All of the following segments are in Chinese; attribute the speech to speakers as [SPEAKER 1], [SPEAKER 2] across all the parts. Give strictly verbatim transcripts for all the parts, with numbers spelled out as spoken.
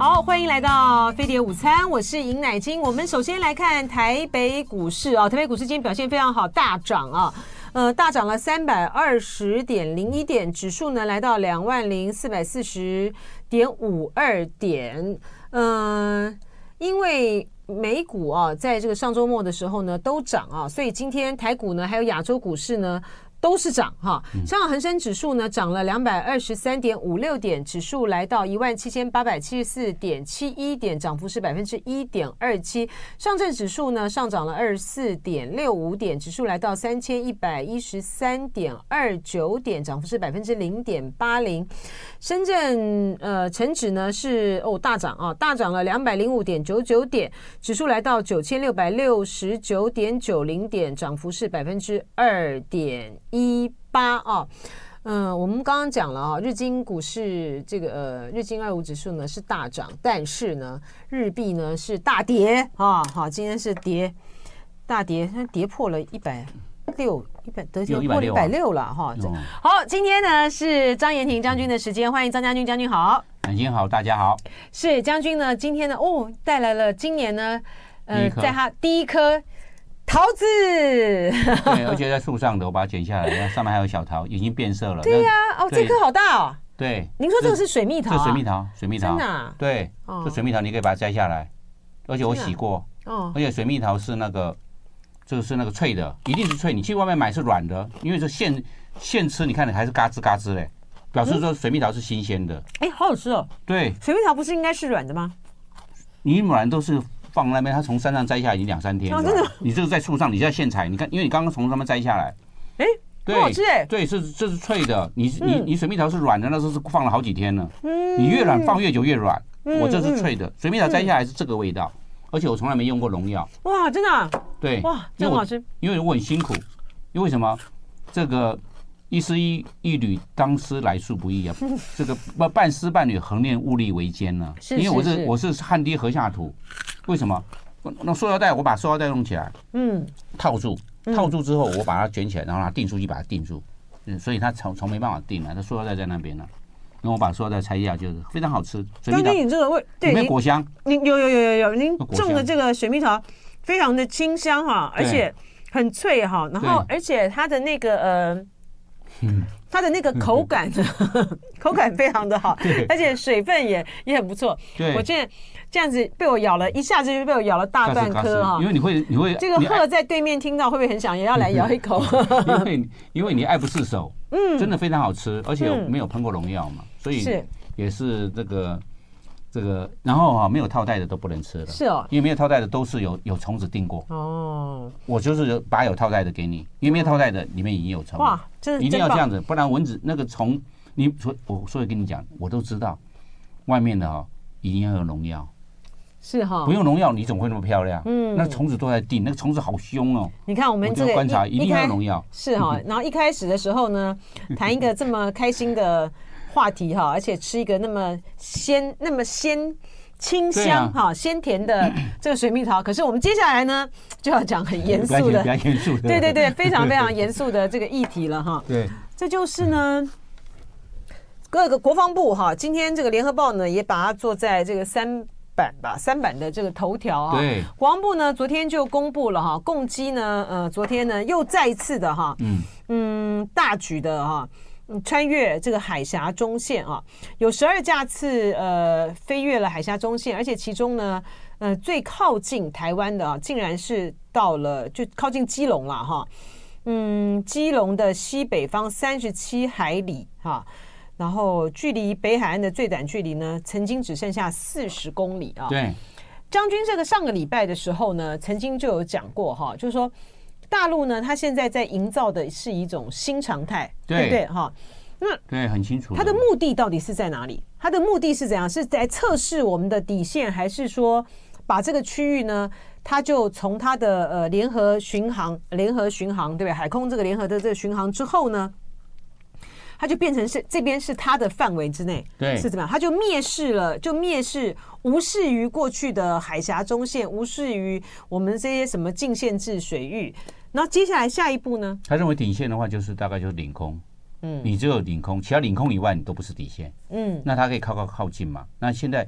[SPEAKER 1] 好，欢迎来到飞碟午餐，我是尹乃菁。我们首先来看台北股市啊，台北股市今天表现非常好，大涨啊，呃，大涨了三百二十点零一点，指数呢来到两万零四百四十点五二点，嗯、呃，因为美股啊，在这个上周末的时候呢都涨啊，所以今天台股呢还有亚洲股市呢都是涨哈，香港恒生指数呢涨了两百二十三点五六点，指数来到一万七千八百七十四点七一点，涨幅是百分之一点二七。上证指数呢上涨了二十四点六五点，指数来到三千一百一十三点二九点，涨幅是百分之零点八零。深圳呃成指呢是哦大涨啊，大涨了两百零五点九九点，指数来到九千六百六十九点九零点，涨幅是百分之二点一八啊。嗯，我们刚刚讲了啊，日经股市这个呃日经二五指数呢是大涨，但是呢日币呢是大跌啊。好，今天是跌大跌，它跌破了一百六。一百得跌破一百六了哈、哦！好，今天呢是张延廷将军的时间，欢迎张将军，将军好。
[SPEAKER 2] 将军好，大家好。
[SPEAKER 1] 是将军呢，今天呢哦带来了今年呢呃在他第一颗桃子，
[SPEAKER 2] 对，而且在树上的，我把它剪下来，上面还有小桃，已经变色了。
[SPEAKER 1] 对呀、啊，哦，这颗好大哦。
[SPEAKER 2] 对，
[SPEAKER 1] 您说这个是水蜜桃、啊？
[SPEAKER 2] 这水蜜桃，水蜜桃，
[SPEAKER 1] 真的、啊？
[SPEAKER 2] 对，哦、这水蜜桃你可以把它摘下来，而且我洗过，哦，而且水蜜桃是那个。这个是那个脆的，一定是脆。你去外面买是软的，因为这现现吃，你看还是嘎吱嘎吱嘞，表示说水蜜桃是新鲜的。哎、
[SPEAKER 1] 嗯，好好吃哦。
[SPEAKER 2] 对，
[SPEAKER 1] 水蜜桃不是应该是软的吗？
[SPEAKER 2] 你软都是放那边，它从山上摘下来已经两三天了。哦、真的？你这个在树上，你在现采，你看，因为你刚刚从上面摘下来。
[SPEAKER 1] 哎，很好吃哎。对，
[SPEAKER 2] 是这是脆的。你你你水蜜桃是软的，那时候是放了好几天了。嗯。你越软放越久越软。嗯、我这是脆的，水蜜桃摘下来是这个味道。而且我从来没用过农药。
[SPEAKER 1] 哇，真的、啊？
[SPEAKER 2] 对，
[SPEAKER 1] 哇，真好吃。
[SPEAKER 2] 因为我很辛苦，因为为什么？这个一丝一一缕，当思来处不易啊。这个半丝半缕，恒炼物力维艰呢、啊。因为我是我是汗滴禾下土。为什么？那塑料袋，我把塑料袋弄起来，嗯，套住，套住之后，我把它卷起来，然后拿订书机把它订住。嗯，所以它从从没办法订了，它塑料袋在那边呢。那我把塑料袋拆下，就是非常好吃。
[SPEAKER 1] 将军，你这个味，对，
[SPEAKER 2] 有没有果香？
[SPEAKER 1] 您有有有有有，您种的这个水蜜桃非常的清香哈，而且很脆哈，然后而且它的那个呃，它的那个口感，口感非常的好，而且水分也也很不错。我现在这样子被我咬了一下子就被我咬了大半颗哈，
[SPEAKER 2] 因为你会你会
[SPEAKER 1] 这个鹤在对面听到会不会很想也要来咬一口？
[SPEAKER 2] 因为因为你爱不释手。嗯，真的非常好吃，而且没有喷过农药嘛，嗯、所以也是这个这个，然后啊，没有套袋的都不能吃了。
[SPEAKER 1] 是哦，
[SPEAKER 2] 因为没有套袋的都是有有虫子叮过。哦，我就是把有套袋的给你，因为没有套袋的里面已经有虫。哇，真的一定要这样子，不然蚊子那个虫，你我所以跟你讲，我都知道，外面的哈、哦、一定要有农药。
[SPEAKER 1] 是哈，
[SPEAKER 2] 不用农药，你怎么会那么漂亮？嗯，那虫子都在叮，那个虫子好凶哦。
[SPEAKER 1] 你看我们这个
[SPEAKER 2] 观察，一定要农药。
[SPEAKER 1] 是哈，然后一开始的时候呢，谈一个这么开心的话题哈，而且吃一个那么鲜、那么鲜、清香哈、鲜甜的这个水蜜桃。可是我们接下来呢，就要讲很严肃的，
[SPEAKER 2] 比较严肃的，
[SPEAKER 1] 对对对，非常非常严肃的这个议题了哈。
[SPEAKER 2] 对，
[SPEAKER 1] 这就是呢。各个国防部哈，今天这个联合报呢也把它做在这个三版吧，三版的这个头条啊。
[SPEAKER 2] 对，
[SPEAKER 1] 国防部呢昨天就公布了哈，共机呢呃昨天呢又再一次的哈，嗯嗯大举的哈，穿越这个海峡中线啊，有十二架次呃飞越了海峡中线，而且其中呢呃最靠近台湾的啊，竟然是到了就靠近基隆了哈，嗯基隆的西北方三十七海里哈。然后距离北海岸的最短距离呢，曾经只剩下四十公里啊。
[SPEAKER 2] 对，
[SPEAKER 1] 将军这个上个礼拜的时候呢，曾经就有讲过哈，就是说大陆呢，它现在在营造的是一种新常态，对不对哈？那
[SPEAKER 2] 对，很清楚。
[SPEAKER 1] 它的目的到底是在哪里？它的目的是怎样？是在测试我们的底线，还是说把这个区域呢，它就从它的呃联合巡航、联合巡航，对不对？海空这个联合的这个巡航之后呢？它就变成是这边是它的范围之内，
[SPEAKER 2] 对，
[SPEAKER 1] 是怎么样？它就蔑视了，就蔑视无视于过去的海峡中线，无视于我们这些什么禁限制水域。然后接下来下一步呢？
[SPEAKER 2] 他认为底线的话，就是大概就是领空，嗯，你只有领空，其他领空以外你都不是底线，嗯，那它可以靠靠靠近嘛？那现在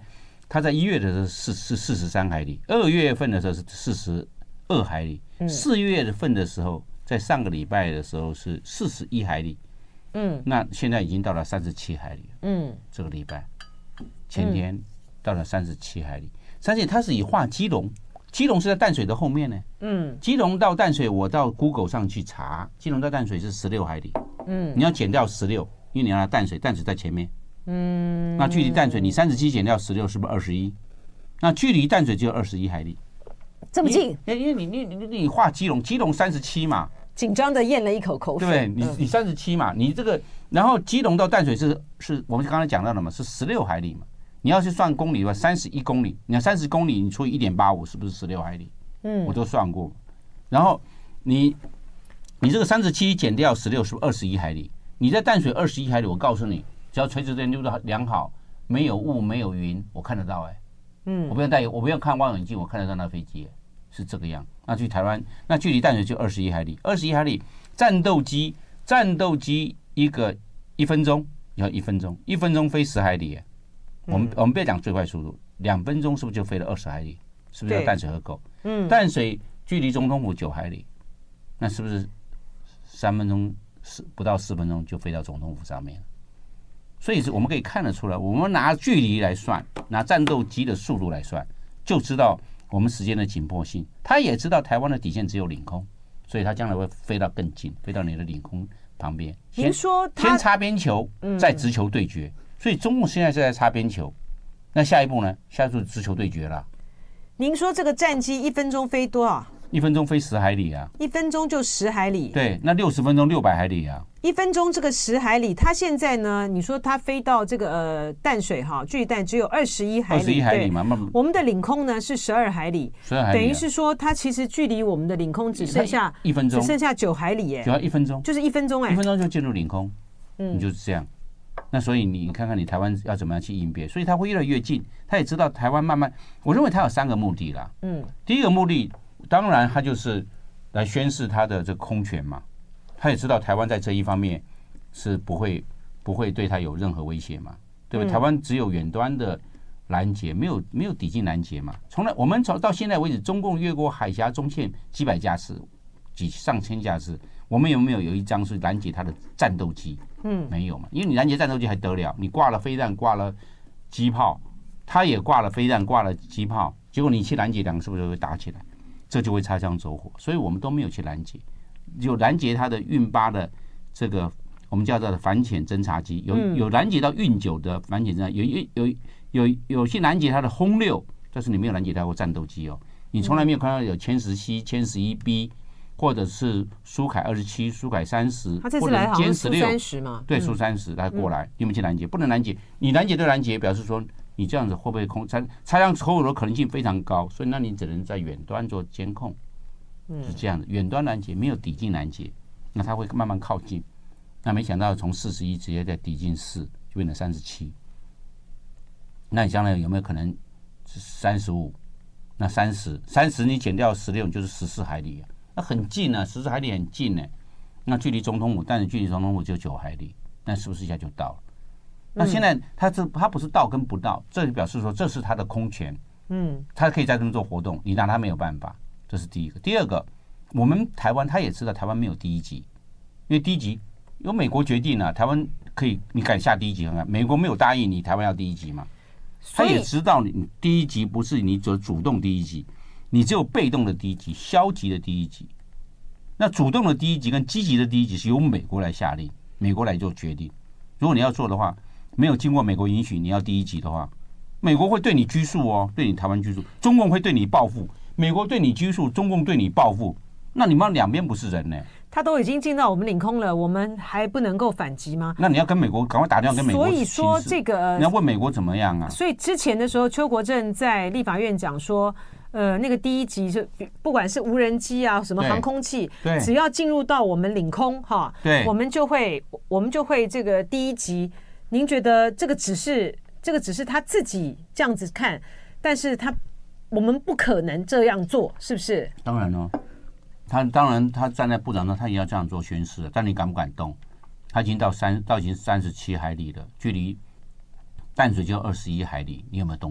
[SPEAKER 2] 它在一月的时候是是四十三海里，二月份的时候是四十二海里，四、嗯、月份的时候，在上个礼拜的时候是四十一海里，嗯，那现在已经到了三十七海里，嗯，这个礼拜前天到了三十七海里，而且它是以划基隆，基隆是在淡水的后面呢，嗯，基隆到淡水，我到 Google 上去查，基隆到淡水是十六海里，嗯，你要减掉十六，因为你要淡水，淡水在前面。嗯，那距离淡水你三十七减掉十六是不是二十一？那距离淡水只有二十一海里，
[SPEAKER 1] 这么近？
[SPEAKER 2] 因为你你你你画基隆，基隆三十七嘛，
[SPEAKER 1] 紧张的咽了一口口水。
[SPEAKER 2] 对，你你三十七嘛，你这个然后基隆到淡水是是我们刚才讲到的嘛，是十六海里嘛。你要去算公里的话，三十一公里，你要三十公里，你除以一点八五，是不是十六海里？嗯，我都算过。然后你你这个三十七减掉十六，是不是二十一海里？你在淡水二十一海里，我告诉你。只要垂直电流的良好，没有雾没有云，我看得到哎、欸，嗯，我不用戴，我不用看望远镜，我看得到那飞机、欸，是这个样。那去台湾，那距离淡水就二十一海里，二十一海里，战斗机战斗机一个一分钟要一分钟，一分钟飞十海里、欸，我们、嗯、我们不要讲最快速度，两分钟是不是就飞了二十海里？是不是叫淡水河口？嗯，淡水距离总统府九海里，那是不是三分钟四不到四分钟就飞到总统府上面了？所以我们可以看得出来，我们拿距离来算，拿战斗机的速度来算，就知道我们时间的紧迫性。他也知道台湾的底线只有领空，所以他将来会飞到更近，飞到你的领空旁边。
[SPEAKER 1] 您说
[SPEAKER 2] 先擦边球，再直球对决。所以中共现在是在擦边球，那下一步呢？下一步直球对决了。
[SPEAKER 1] 您说这个战机一分钟飞多少？
[SPEAKER 2] 一分钟飞十海里啊！
[SPEAKER 1] 一分钟就十海里。
[SPEAKER 2] 对，那六十分钟六百海里啊！
[SPEAKER 1] 一分钟这个十海里，它现在呢？你说它飞到这个呃淡水哈，距离淡只有二十一海里，
[SPEAKER 2] 二十一海里嘛。
[SPEAKER 1] 我们的领空呢是十二海里，
[SPEAKER 2] 十二海里、啊，
[SPEAKER 1] 等于是说它其实距离我们的领空只剩下
[SPEAKER 2] 一分钟，
[SPEAKER 1] 只剩下九海里耶，
[SPEAKER 2] 只要一分钟，
[SPEAKER 1] 就是一分钟哎，
[SPEAKER 2] 一分钟就进入领空，嗯，你就是这样。那所以你看看你台湾要怎么样去应变，所以它会越来越近。他也知道台湾慢慢，我认为他有三个目的啦。嗯，第一个目的当然他就是来宣示他的这个空权嘛，他也知道台湾在这一方面是不会不会对他有任何威胁嘛，对不对？台湾只有远端的拦截，没有没有抵近拦截嘛。从来我们从到现在为止，中共越过海峡中线几百架次、几上千架次，我们有没有有一张是拦截他的战斗机？嗯，没有嘛，因为你拦截战斗机还得了？你挂了飞弹，挂了机炮，他也挂了飞弹，挂了机炮，结果你去拦截，两个是不是会打起来？这就会擦枪走火。所以我们都没有去拦截，有拦截他的运八的这个我们叫做反潜侦察机，有有拦截到运九的反潜侦察，有有有有有去拦截他的轰六，但是你没有拦截到过战斗机哦，你从来没有看到有歼十 C、歼十一 B。或者是苏凯二十七、苏凯三十，
[SPEAKER 1] 他这次来好像苏三十嘛，
[SPEAKER 2] 对，苏三十来过来，你们去拦截，不能拦截，你拦截对拦截，表示说你这样子会不会空擦擦枪走火的可能性非常高，所以那你只能在远端做监控，是这样的，远端拦截没有抵近拦截，那它会慢慢靠近，那没想到从四十一直接在抵近四，就变成三十七，那你将来有没有可能是三十五？那三十，三十你减掉十六，就是十四海里啊。那很近啊，十四海里很近呢、欸。那距离总统府，但是距离总统府就九海里，那是不是一下就到了？那现在他这他不是到跟不到，这就表示说这是他的空权，嗯，他可以在这边做活动，你拿他没有办法，这是第一个。第二个，我们台湾他也知道台湾没有第一级，因为第一级由美国决定了、啊，台湾可以你敢下第一级看看，美国没有答应你台湾要第一级嘛，他也知道你第一级不是你主主动第一级。你只有被动的第一级，消极的第一级。那主动的第一级跟积极的第一级是由美国来下令，美国来做决定。如果你要做的话，没有经过美国允许，你要第一级的话，美国会对你拘束哦，对你台湾拘束，中共会对你报复。美国对你拘束，中共对你报复，那你们两边不是人呢？
[SPEAKER 1] 他都已经进到我们领空了，我们还不能够反击吗？
[SPEAKER 2] 那你要跟美国赶快打电话跟美国。
[SPEAKER 1] 所以说这个
[SPEAKER 2] 你要问美国怎么样啊？
[SPEAKER 1] 所以之前的时候，邱国正在立法院讲说，呃，那个第一级就不管是无人机啊，什么航空器，只要进入到我们领空哈，对，我们就会我们就会这个第一级。您觉得这个只是这个只是他自己这样子看，但是他我们不可能这样做，是不是？
[SPEAKER 2] 当然了。他当然，他站在部长上，他也要这样做宣示了。但你敢不敢动？他已经到三，到已经三十七海里了，距离淡水就二十一海里，你有没有动作？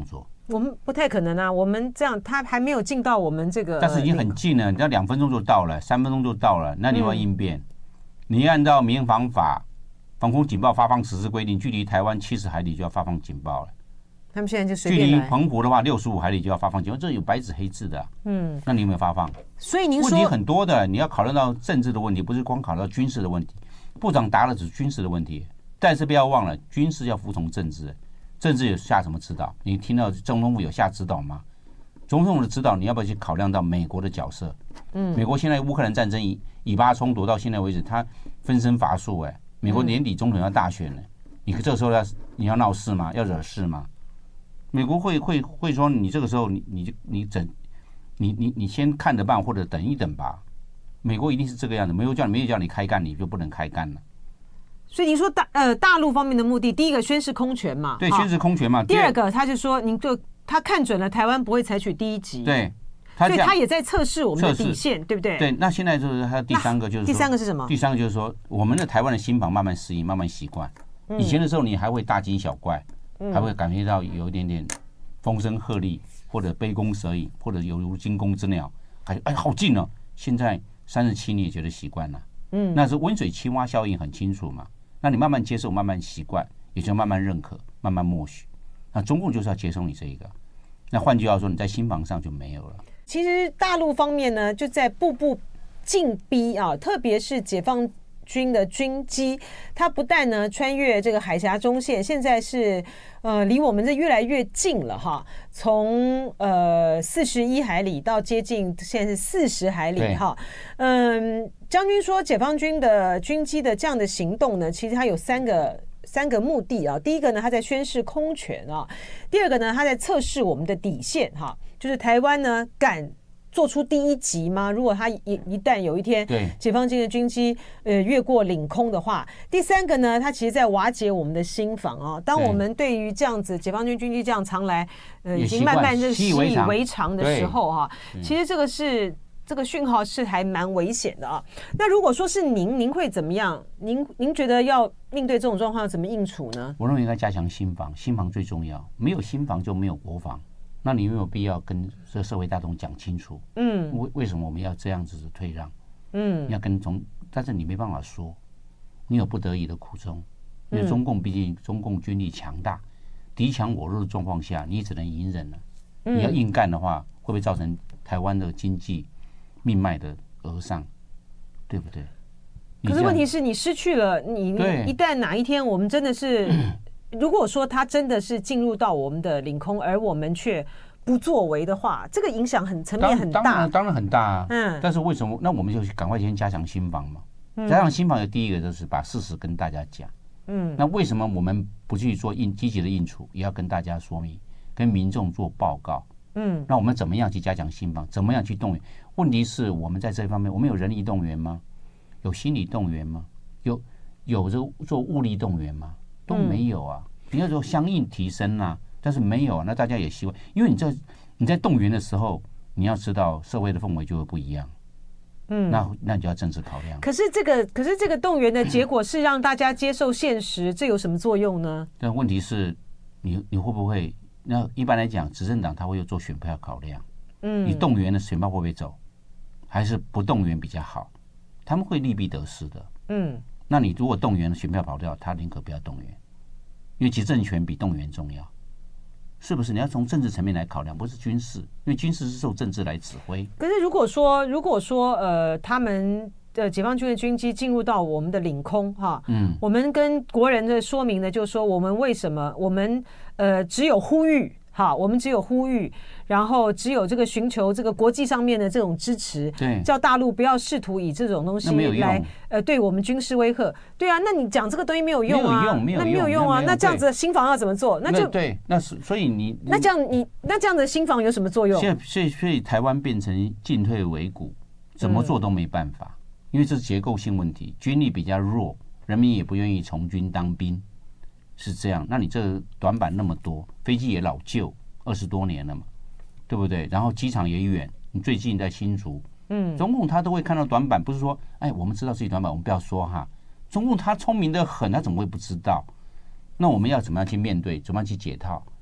[SPEAKER 1] 我们不太可能啊，我们这样他还没有进到我们这个，
[SPEAKER 2] 但是已经很近了，你知道两分钟就到了，三分钟就到了，那你要应变。嗯、你按照民防法防空警报发放实施规定，距离台湾七十海里就要发放警报了。
[SPEAKER 1] 他们现在就随便来。
[SPEAKER 2] 距离澎湖的话，六十五海里就要发放警报，这有白纸黑字的、啊。嗯，那你有没有发放？
[SPEAKER 1] 所以您说
[SPEAKER 2] 问题很多的，你要考虑到政治的问题，不是光考虑到军事的问题。部长答的只是军事的问题，但是不要忘了，军事要服从政治，政治有下什么指导？你听到总统府有下指导吗？总统府的指导，你要不要去考量到美国的角色？嗯，美国现在乌克兰战争以以巴冲突到现在为止，他分身乏术哎。美国年底总统要大选了，你这个时候要你要闹事吗？要惹事吗？美国会会会说你这个时候你你你整你你你先看着办或者等一等吧。美国一定是这个样子，没有叫你没有叫你开干，你就不能开干了。
[SPEAKER 1] 所以您说大呃大陆方面的目的，第一个宣示空权嘛，
[SPEAKER 2] 对，宣示空权嘛。
[SPEAKER 1] 第二个他就说，您就他看准了台湾不会采取第一击，
[SPEAKER 2] 对，
[SPEAKER 1] 所以他也在测试我们的底线，对不对？
[SPEAKER 2] 对，那现在就是他第三个就是
[SPEAKER 1] 第三个是什么？
[SPEAKER 2] 第三个就是说，我们的台湾的心防慢慢适应，慢慢习惯。以前的时候，你还会大惊小怪，嗯、还会感觉到有一点点风声鹤唳，或者杯弓蛇影，或者犹如惊弓之鸟，感觉哎好近哦。现在三十七你也觉得习惯了，嗯，那是温水青蛙效应很清楚嘛。那你慢慢接受，慢慢习惯，也就慢慢认可，慢慢默许。那中共就是要接受你这一个。那换句话说，你在心防上就没有了。
[SPEAKER 1] 其实大陆方面呢，就在步步进逼啊，特别是解放军的军机，它不但呢穿越这个海峡中线，现在是呃离我们这越来越近了哈。从呃四十一海里到接近现在是四十海里哈。嗯，将军说解放军的军机的这样的行动呢，其实它有三个三个目的啊。第一个呢，它在宣示空权啊；第二个呢，它在测试我们的底线哈，就是台湾呢敢做出第一击吗？如果他一一旦有一天解放军的军机呃越过领空的话，第三个呢，它其实在瓦解我们的心防啊。当我们对于这样子解放军军机这样常来呃已经慢慢就习以为常的时候哈、啊，其实这个是这个讯号是还蛮危险的啊。那如果说是您，您会怎么样？您您觉得要面对这种状况怎么应处呢？
[SPEAKER 2] 我认为应该加强心防，心防最重要，没有心防就没有国防。那你有没有必要跟这社会大众讲清楚？嗯，为为什么我们要这样子的退让？嗯，要跟中，但是你没办法说，你有不得已的苦衷，因为中共毕竟中共军力强大，敌强我弱的状况下，你只能隐忍了。你要硬干的话，会不会造成台湾的经济命脉的额上？对不对？
[SPEAKER 1] 可是问题是你失去了，你一旦哪一天我们真的是。如果说他真的是进入到我们的领空，而我们却不作为的话，这个影响很层面很大。
[SPEAKER 2] 当然，当然很大啊。嗯。但是为什么？那我们就赶快先加强心防嘛。嗯。加强心防的第一个就是把事实跟大家讲。嗯。那为什么我们不去做应积极的应处，也要跟大家说明，跟民众做报告？嗯。那我们怎么样去加强心防？怎么样去动员？问题是我们在这方面，我们有人力动员吗？有心理动员吗？有有这做物力动员吗？都没有啊！你要说相应提升啊，但是没有啊。那大家也希望，因为你在你在动员的时候，你要知道社会的氛围就会不一样。嗯，那那你就要政治考量。
[SPEAKER 1] 可是这个，可是这个动员的结果是让大家接受现实，这有什么作用呢？
[SPEAKER 2] 但问题是，你你会不会？那一般来讲，执政党他会做选票考量。嗯，你动员的选票会不会走？还是不动员比较好？他们会利弊得失的。嗯。那你如果动员选票跑掉，他宁可不要动员，因为执政权比动员重要，是不是？你要从政治层面来考量，不是军事，因为军事是受政治来指挥。
[SPEAKER 1] 可是如果说，如果说呃，他们的解放军的军机进入到我们的领空哈，嗯，我们跟国人的说明呢，就是说我们为什么我们呃只有呼吁。好，我们只有呼吁，然后只有这个寻求这个国际上面的这种支持，
[SPEAKER 2] 对，
[SPEAKER 1] 叫大陆不要试图以这种东西来呃对我们军事威吓。对啊，那你讲这个东西没有用啊，
[SPEAKER 2] 没有用，
[SPEAKER 1] 那没有用啊，那这样子的心防要怎么做？那就
[SPEAKER 2] 对，那是所以你
[SPEAKER 1] 那这样你那这样的心防有什么作用？
[SPEAKER 2] 现在所以所以台湾变成进退维谷，怎么做都没办法，嗯、因为这是结构性问题，军力比较弱，人民也不愿意从军当兵。是这样，那你这个短板那么多，飞机也老旧，二十多年了嘛，对不对？然后机场也远，你最近在新竹，嗯，中共他都会看到短板，不是说，哎，我们知道自己短板，我们不要说哈。中共他聪明得很，他怎么会不知道？那我们要怎么样去面对？怎么样去解套？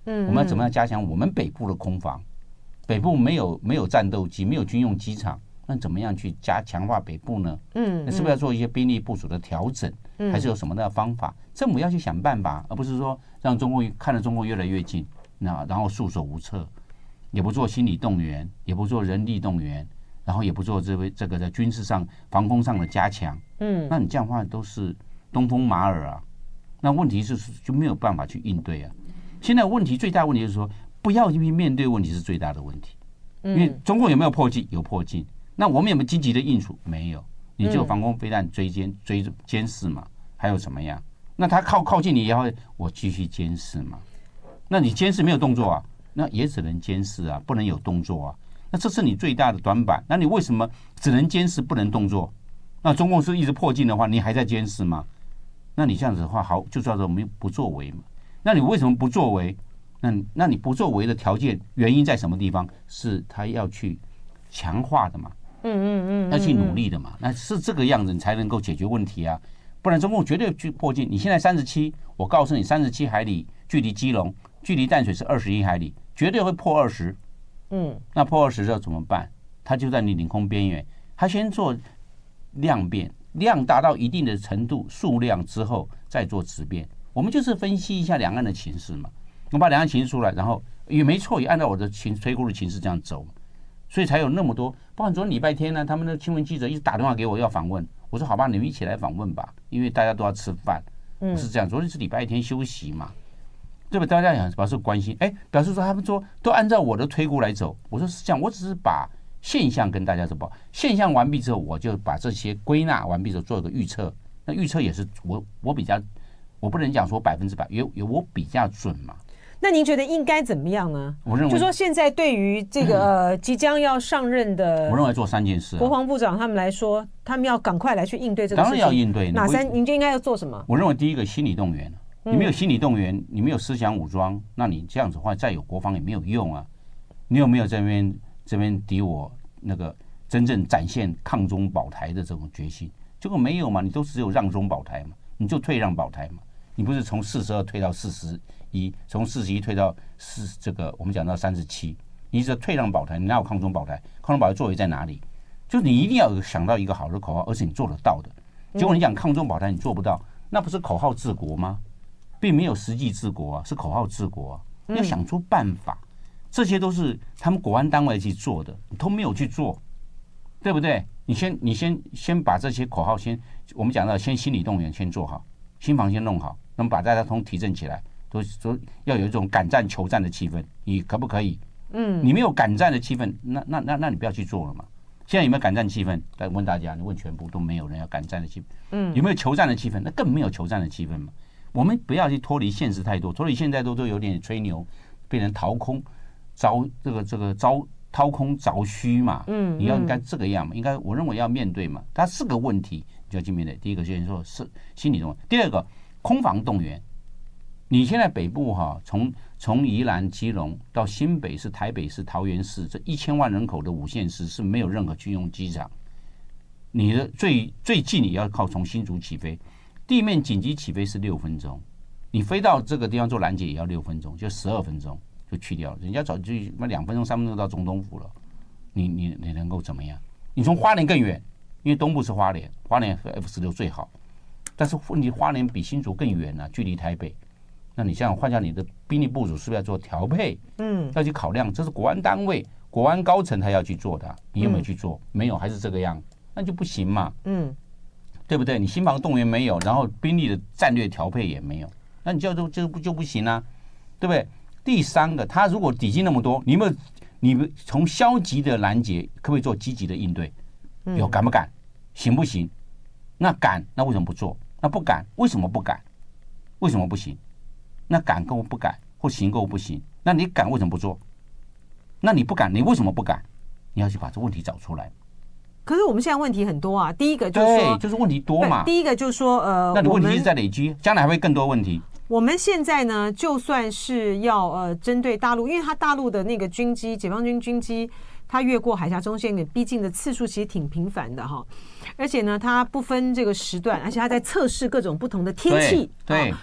[SPEAKER 2] 嗯，我们要怎么样加强我们北部的空防？北部没有没有战斗机，没有军用机场，那怎么样去加强化北部呢？嗯，那是不是要做一些兵力部署的调整？嗯，还是有什么的方法？政府要去想办法，而不是说让中共看着中共越来越近，那然后束手无策，也不做心理动员，也不做人力动员，然后也不做这位这个在军事上、防空上的加强。嗯，那你这样的话都是东风马耳啊。那问题是就没有办法去应对啊。现在问题最大的问题就是说，不要去面对问题是最大的问题。因为中共有没有迫近？有迫近。那我们有没有积极的应处？没有。你就防空飞弹追监追监视嘛？还有什么样？那他靠靠近你也会，我继续监视嘛？那你监视没有动作啊？那也只能监视啊，不能有动作啊。那这是你最大的短板。那你为什么只能监视不能动作？那中共是一直迫近的话，你还在监视吗？那你这样子的话，好，就叫做没不作为嘛。那你为什么不作为？那那你不作为的条件原因在什么地方？是他要去强化的嘛？嗯嗯嗯，要去努力的嘛？那是这个样子你才能够解决问题啊！不然中共绝对去迫近。你现在三十七，我告诉你，三十七海里距离基隆、距离淡水是二十一海里，绝对会破二十。嗯，那破二十之后怎么办？他就在你领空边缘，他先做量变，量达到一定的程度、数量之后再做质变。我们就是分析一下两岸的情势嘛，我把两岸情势出来，然后也没错，也按照我的情推估的情势这样走。所以才有那么多，包括昨天礼拜天呢，他们的新闻记者一直打电话给我要访问，我说好吧，你们一起来访问吧，因为大家都要吃饭，不是这样。昨天是礼拜天休息嘛，对吧？大家也表示关心，哎，表示说他们说都按照我的推估来走。我说是这样，我只是把现象跟大家说报，现象完毕之后，我就把这些归纳完毕之后做一个预测。那预测也是我我比较，我不能讲说百分之百，有有我比较准嘛。
[SPEAKER 1] 那您觉得应该怎么样呢？
[SPEAKER 2] 我认为，
[SPEAKER 1] 就说现在对于这个、呃、即将要上任的，
[SPEAKER 2] 我认为做三件事、啊。
[SPEAKER 1] 国防部长他们来说，他们要赶快来去应对这个事情。
[SPEAKER 2] 当然要应对。
[SPEAKER 1] 哪三？您就应该要做什么？
[SPEAKER 2] 我认为第一个心理动员，你没有心理动员，你没有思想武装，那你这样子的话，再有国防也没有用啊。你有没有这边这边敌我那个真正展现抗中保台的这种决心？结果没有嘛，你都只有让中保台嘛，你就退让保台嘛。你不是从四十二退到四十一，从四十一退到四这个我们讲到三十七，你只退让保台，你哪有抗中保台？抗中保台作为在哪里？就是你一定要想到一个好的口号，而且你做得到的。结果你讲抗中保台，你做不到，那不是口号治国吗？并没有实际治国啊，是口号治国啊。要想出办法，这些都是他们国安单位去做的，你都没有去做，对不对？你先你先先把这些口号先，我们讲到先心理动员先做好，心防先弄好。那么把大家通提振起来，都都要有一种敢战求战的气氛，你可不可以？嗯，你没有敢战的气氛，那那那那你不要去做了嘛。现在有没有敢战气氛？来问大家，你问全部都没有人要敢战的气氛。嗯，有没有求战的气氛？那更没有求战的气氛嘛。我们不要去脱离现实太多，脱离现在都都有点吹牛，变成掏空招这个这个招掏空凿虚嘛。嗯，你要应该这个样嘛，应该我认为要面对嘛。它是个问题，你就要去面对。第一个先说是心理动员，第二个。空防动员，你现在北部哈，从从宜兰、基隆到新北市、台北市、桃园市这一千万人口的五县市是没有任何军用机场。你的最最近也要靠从新竹起飞，地面紧急起飞是六分钟，你飞到这个地方做拦截也要六分钟，就十二分钟就去掉了。人家早就那两分钟、三分钟到总统府了，你你你能够怎么样？你从花莲更远，因为东部是花莲，花莲 F 十六最好。但是问题，花莲比新竹更远啊，距离台北。那你这样换下你的兵力部署，是不是要做调配？嗯，要去考量，这是国安单位、国安高层他要去做的，你有没有去做？嗯、没有，还是这个样，那就不行嘛。嗯，对不对？你心防动员没有，然后兵力的战略调配也没有，那你就就就不就不行啊，对不对？第三个，他如果底薪那么多，你有没有？你们从消极的拦截，可不可以做积极的应对？有敢不敢？行不行？那敢，那为什么不做？那不敢，为什么不敢？为什么不行？那敢跟我不敢，或行跟我不行？那你敢为什么不做？那你不敢，你为什么不敢？你要去把这问题找出来。
[SPEAKER 1] 可是我们现在问题很多啊。第一个就是说，
[SPEAKER 2] 对，就是问题多嘛。
[SPEAKER 1] 第一个就是说，呃，
[SPEAKER 2] 那你问题一直在累积，将来还会更多问题。
[SPEAKER 1] 我们现在呢，就算是要呃针对大陆，因为它大陆的那个军机，解放军军机。它越过海峡中线逼近的次数其实挺频繁的哈，而且呢，它不分这个时段，而且它在测试各种不同的天气。
[SPEAKER 2] 对，对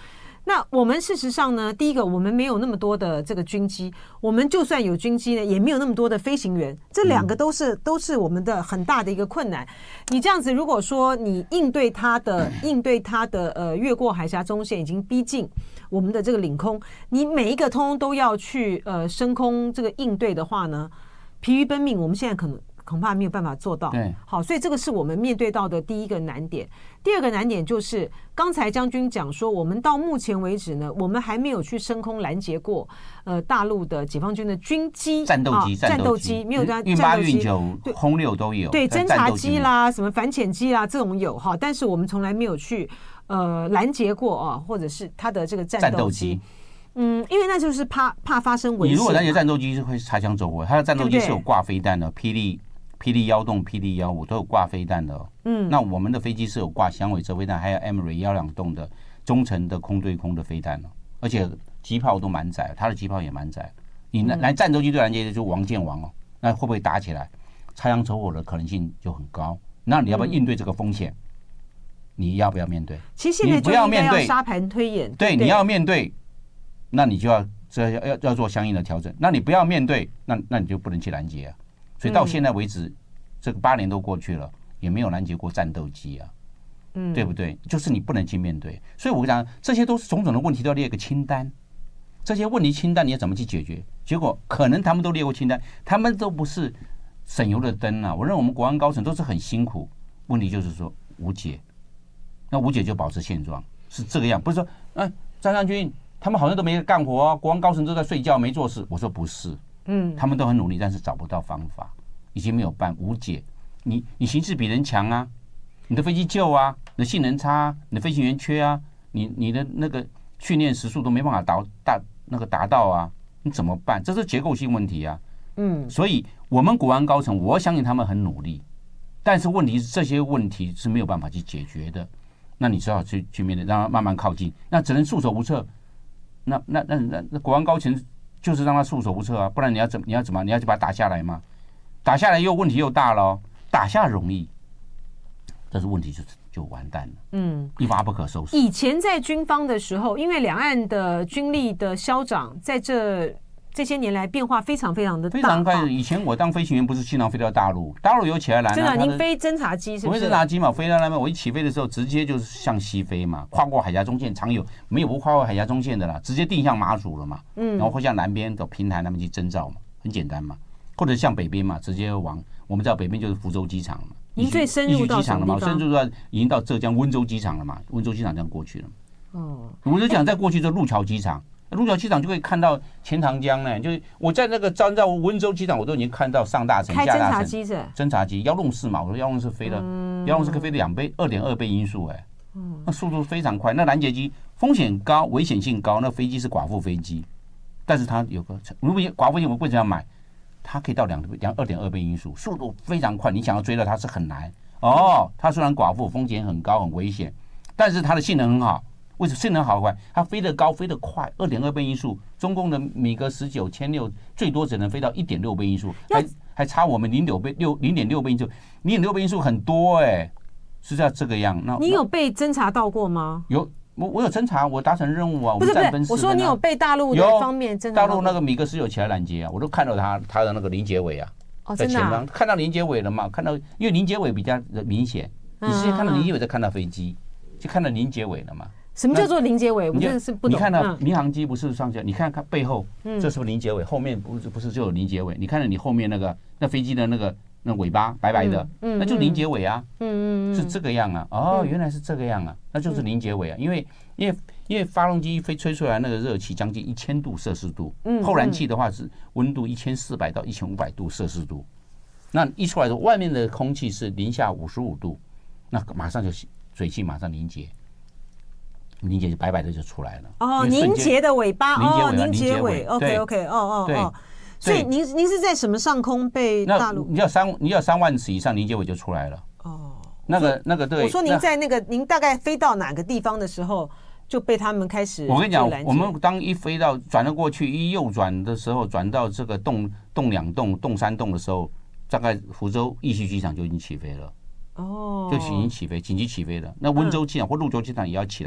[SPEAKER 1] 那我们事实上呢，第一个我们没有那么多的这个军机，我们就算有军机呢，也没有那么多的飞行员，这两个都是、嗯、都是我们的很大的一个困难。你这样子，如果说你应对它的应对它的呃越过海峡中线已经逼近我们的这个领空，你每一个通通都要去呃升空这个应对的话呢，疲于奔命，我们现在可能恐怕没有办法做到。
[SPEAKER 2] 对，
[SPEAKER 1] 好，所以这个是我们面对到的第一个难点。第二个难点就是刚才将军讲说，我们到目前为止呢，我们还没有去升空拦截过呃大陆的解放军的军机、
[SPEAKER 2] 战斗机、
[SPEAKER 1] 啊、战斗机，没有战斗机，
[SPEAKER 2] 运八、运九、轰六都有，
[SPEAKER 1] 对，侦察机啦、什么反潜机啦这种有哈，但是我们从来没有去呃拦截过啊，或者是它的这个战斗机。嗯，因为那就是怕怕发生危险。
[SPEAKER 2] 你如果拦截战斗机是会擦枪走火，它的战斗机是有挂飞弹的，霹雳。霹雳幺洞、霹雳幺五都有挂飞弹的、哦，嗯，那我们的飞机是有挂响尾蛇飞弹，还有 Emery 幺两洞的中程的空对空的飞弹、哦、而且机炮都蛮载，它的机炮也蛮载。你来战斗机对拦截就王见王哦，那会不会打起来？擦枪走火的可能性就很高。那你要不要应对这个风险？你要不要面对？
[SPEAKER 1] 其实现在就应该要沙盘推演，
[SPEAKER 2] 对，你要面对，那你就要这要要要做相应的调整。那你不要面对，那那你就不能去拦截啊。所以到现在为止，嗯、这个八年都过去了，也没有拦截过战斗机啊，嗯，对不对？就是你不能去面对。所以我讲，这些都是种种的问题，都要列个清单。这些问题清单你要怎么去解决？结果可能他们都列过清单，他们都不是省油的灯啊。我认为我们国安高层都是很辛苦，问题就是说无解。那无解就保持现状，是这个样，不是说，哎、啊，张将军他们好像都没干活啊，国安高层都在睡觉没做事。我说不是。嗯，他们都很努力，但是找不到方法，已经没有办无解。你你形势比人强啊，你的飞机旧啊，你的性能差、啊，你的飞行员缺啊，你你的那个训练时数都没办法达达那个达到啊，你怎么办？这是结构性问题啊。嗯，所以我们国安高层，我相信他们很努力，但是问题是这些问题是没有办法去解决的。那你只好去去面对，让它慢慢靠近，那只能束手无策。那那那那那国安高层。就是让他束手无策啊，不然你要怎你要怎么你要去把它打下来吗？打下来又问题又大了、哦，打下容易，但是问题就就完蛋了，嗯，一发不可收拾。
[SPEAKER 1] 以前在军方的时候，因为两岸的军力的消长，在这这些年来变化非常非常的大，
[SPEAKER 2] 非常快。以前我当飞行员不是经常飞到大陆，大陆有起来拦、啊，
[SPEAKER 1] 真的，您飞侦察机是不是？
[SPEAKER 2] 我飞侦察机嘛，飞到那边，我一起飞的时候，直接就是向西飞嘛，跨过海峡中线，常有没有不跨过海峡中线的啦，直接定向马祖了嘛，嗯，然后会向南边的平台那边去征兆嘛，很简单嘛，或者向北边嘛，直接往我们知道北边就是福州机场嘛，
[SPEAKER 1] 您最深入到什么地方？
[SPEAKER 2] 深入到已经到浙江温州机场了嘛，温州机场这样过去了，哦，温州机场再过去就路桥机场。路桥机场就可以看到钱塘江呢，就是我在那个站在温州机场，我都已经看到上大城、下大城。
[SPEAKER 1] 开侦察机是？
[SPEAKER 2] 侦察机，幺洞四嘛，我说幺洞四飞了，嗯、幺洞四可以飞两倍、二点二倍音速，哎，那速度非常快。那拦截机风险高、危险性高，那飞机是寡妇飞机，但是它有个，如果寡妇飞机我为什么要买？它可以到两两二点二倍音速，速度非常快，你想要追到它是很难。哦，它虽然寡妇，风险很高、很危险，但是它的性能很好。为什么性能好快？它飞得高，飞得快，二点二倍音速。中共的米格十九千六最多只能飞到一点六倍音速，还还差我们零点倍六零点六倍音速，零点六倍音速很多哎、欸，是要这个样。那
[SPEAKER 1] 你有被侦查到过吗？
[SPEAKER 2] 有，我我有侦查，我达成任务啊。
[SPEAKER 1] 不是不是，我说你有被大陆的方面侦查到？
[SPEAKER 2] 大陆那个米格十九起来拦截啊，我都看到他他的那个临截尾啊，
[SPEAKER 1] 哦、
[SPEAKER 2] 在前方、啊、看到临截尾了嘛？看到因为临截尾比较明显，你直接看到临截尾再看到飞机，就看到临截尾了嘛。
[SPEAKER 1] 什么叫做临截尾？我真的是不懂。
[SPEAKER 2] 你看到民航机不是上去，你看看背后，这是不是临截尾？后面不是不是就有临截尾？你看到你后面那个那飞机的那个那尾巴白白的，那就临截尾啊，是这个样啊。哦，原来是这个样啊，那就是临截尾啊。因为因为因为发动机飞吹出来那个热气将近一千度摄氏度，后燃气的话是温度一千四百到一千五百度摄氏度，那一出来的外面的空气是零下五十五度，那马上就水汽马上凝结。凝结就白白的就出来了
[SPEAKER 1] 哦，凝结的尾巴哦，凝结尾 ，OK OK， 哦哦哦，所以您您是在什么上空被大陆？
[SPEAKER 2] 你要三你要三万尺以上，凝结尾就出来了哦。那个那个对，
[SPEAKER 1] 我说您在那个您大概飞到哪个地方的时候就被他们开始？
[SPEAKER 2] 我跟你讲，我们当一飞到转了过去，一右转的时候，转到这个洞洞两洞洞三洞的时候，大概福州义溪机场就已经起飞了哦，就已经起飞，紧急起飞了。那温州机场或潞州机场也要起来。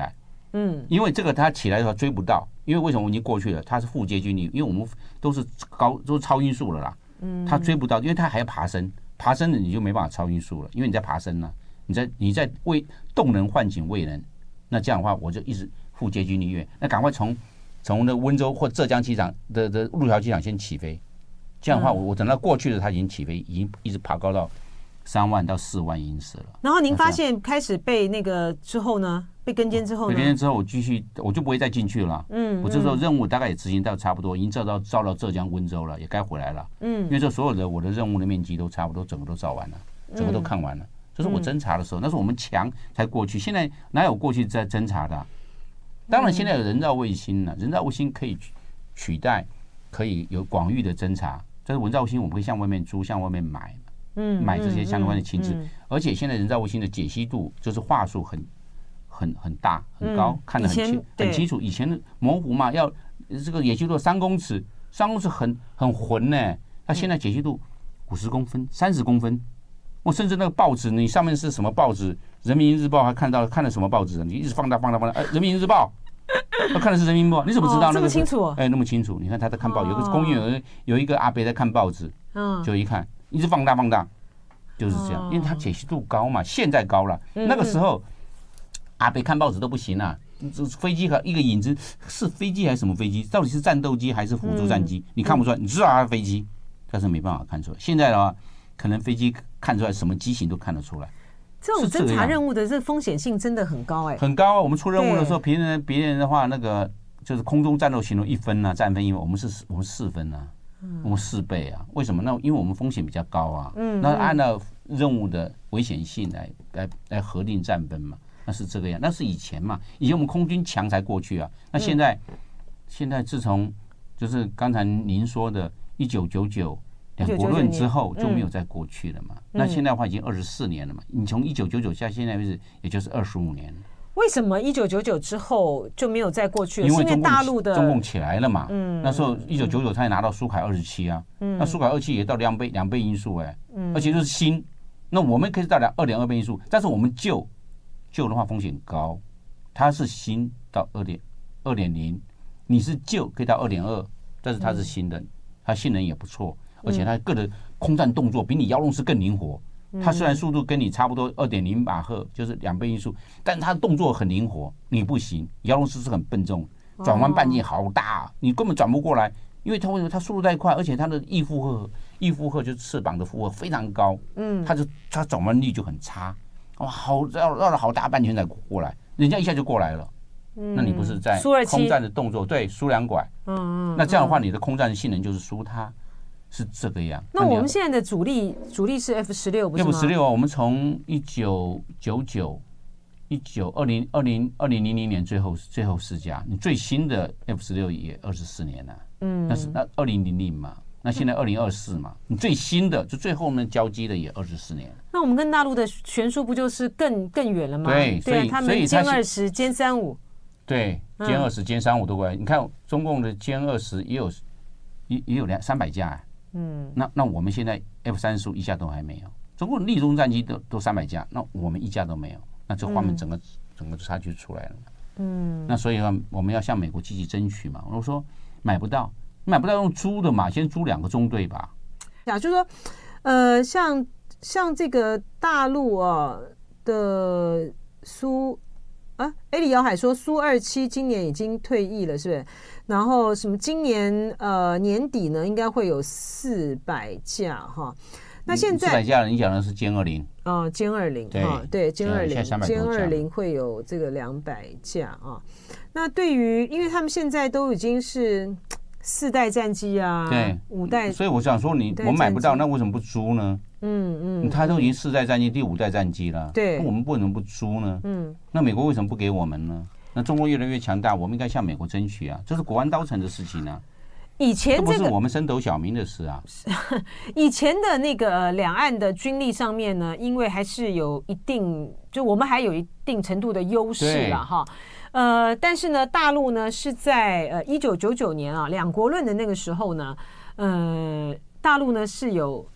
[SPEAKER 2] 嗯，因为这个它起来的时候追不到，因为为什么我已经过去了？它是副接军力，因为我们都是高都是超音速了啦，嗯，它追不到，因为它还要爬升，爬升的你就没办法超音速了，因为你在爬升呢、啊，你在你在为动能唤醒位能，那这样的话我就一直副接军力越，那赶快从从那温州或浙江机场的的路桥机场先起飞，这样的话我我等到过去的它已经起飞，已经一直爬高到三万到四万英尺了。
[SPEAKER 1] 然后您发现开始被那个之后呢？被跟监之后呢？
[SPEAKER 2] 被跟监之后，我继续我就不会再进去了。嗯，我这时候任务大概也执行到差不多，已经照到照到浙江温州了，也该回来了。嗯，因为这所有的我的任务的面积都差不多，整个都照完了，整个都看完了。这是我侦查的时候，那是我们强才过去，现在哪有过去在侦查的、啊？当然，现在有人造卫星了，人造卫星可以取代，可以有广域的侦查。但是人造卫星我们可以向外面租，向外面买。嗯，买这些相关的情资、嗯嗯，而且现在人造卫星的解析度就是话术很很很大很高，嗯、看得很清很清楚。以前的模糊嘛，要这个解析度三公尺，三公尺很很浑呢。它现在解析度五十公分、三十公分，我甚至那个报纸，你上面是什么报纸？《人民日报》还看到看了什么报纸？你一直放大放大放大，哎，《人民日报》。我看的是人民日报，你怎么知道那个、哦、
[SPEAKER 1] 这么清楚？
[SPEAKER 2] 哎，那么清楚。你看他在看报，有个公园有有一个阿伯在看报纸，嗯，就一看。一直放大放大，就是这样，因为它解析度高嘛，现在高了。那个时候，阿北看报纸都不行啊，飞机和一个影子是飞机还是什么飞机？到底是战斗机还是辅助战机？你看不出来，你知道它是飞机，但是没办法看出来。现在的话，可能飞机看出来什么机型都看得出来。
[SPEAKER 1] 这种侦察任务的这风险性真的很高哎、欸，
[SPEAKER 2] 很高啊！我们出任务的时候，别人别人的话，那个就是空中战斗形容一分啊，战分一分，我们是我们四分啊。我们四倍啊？为什么？那因为我们风险比较高啊。嗯，那按照任务的危险性来来来核定战分嘛，那是这个样。那是以前嘛，以前我们空军强才过去啊。那现在、嗯、现在自从就是刚才您说的一九九九两国论之后就没有再过去了嘛。嗯、那现在的话已经二十四年了嘛。你从一九九九下现在为止，也就是二十五年了。
[SPEAKER 1] 为什么一九九九之后就没有再过去了？
[SPEAKER 2] 因为中共
[SPEAKER 1] 大陆的
[SPEAKER 2] 中共起来了嘛。嗯，那时候一九九九他也拿到苏凯二十七啊。嗯，那苏凯二十七也到两倍两倍音速哎、欸。嗯，而且就是新。那我们可以到两二点二倍音速，但是我们旧旧的话风险高，它是新到二点二点零，你是旧可以到二点二，但是它是新的，它性能也不错，而且它各的空战动作比你遥龙式更灵活。它虽然速度跟你差不多 二点零 马赫，就是两倍音速，但是它的动作很灵活，你不行。遥龙式是很笨重，转弯半径好大、啊，你根本转不过来，因为它为什么？它速度太快，而且它的翼负荷，翼负荷就是翅膀的负荷非常高，嗯，它就它转弯率就很差，哇，好绕绕了好大半圈才过来，人家一下就过来了。嗯，那你不是在空战的动作？对，输两拐，嗯嗯，那这样的话，你的空战的性能就是输它。是这个样。
[SPEAKER 1] 那我们现在的主力主力是 F 十六，不是吗
[SPEAKER 2] ？F 十六啊，我们从一九九九、一九二零、二零、二零零零年最后最后试驾，你最新的 F 十六也二十四年了，嗯，那是那二零零零嘛，那现在二零二四嘛，你最新的就最后面交机的也二十四年。
[SPEAKER 1] 那我们跟大陆的悬殊不就是更更远了吗？
[SPEAKER 2] 对，所以
[SPEAKER 1] 他们歼二十、歼三五，
[SPEAKER 2] 对，歼二十、歼三五都过来。你看中共的歼二十也有也也有两三百架、欸。嗯，那那我们现在 F 三十五一架都还没有，中国立中战机都都三百架，那我们一架都没有，那这画面整个、嗯、整个差距出来了嘛。嗯，那所以我们要向美国积极争取嘛。我说买不到，买不到用租的嘛，先租两个中队吧。
[SPEAKER 1] 啊，就是说，呃，像像这个大陆啊的苏啊，哎，李瑶海说苏二七今年已经退役了，是不是？然后什么？今年呃年底呢，应该会有四百架哈。那现在
[SPEAKER 2] 四百架，你讲的是歼二零
[SPEAKER 1] 哦，歼二零哈，对，歼二零，歼二零会有这个两百架啊。那对于，因为他们现在都已经是四代战机啊，
[SPEAKER 2] 对，
[SPEAKER 1] 五代，
[SPEAKER 2] 所以我想说你，我买不到，那为什么不租呢？嗯嗯，他都已经四代战机、第五代战机了，
[SPEAKER 1] 对，
[SPEAKER 2] 我们为什么不租呢？嗯，那美国为什么不给我们呢？那中国越来越强大，我们应该向美国争取啊！这是国安刀城的事情啊。
[SPEAKER 1] 以前、这个、
[SPEAKER 2] 这不是我们升斗小民的事啊。
[SPEAKER 1] 以前的那个两岸的军力上面呢，因为还是有一定，就我们还有一定程度的优势了哈。呃，但是呢，大陆呢是在呃一九九九年啊两国论的那个时候呢，呃，大陆呢是有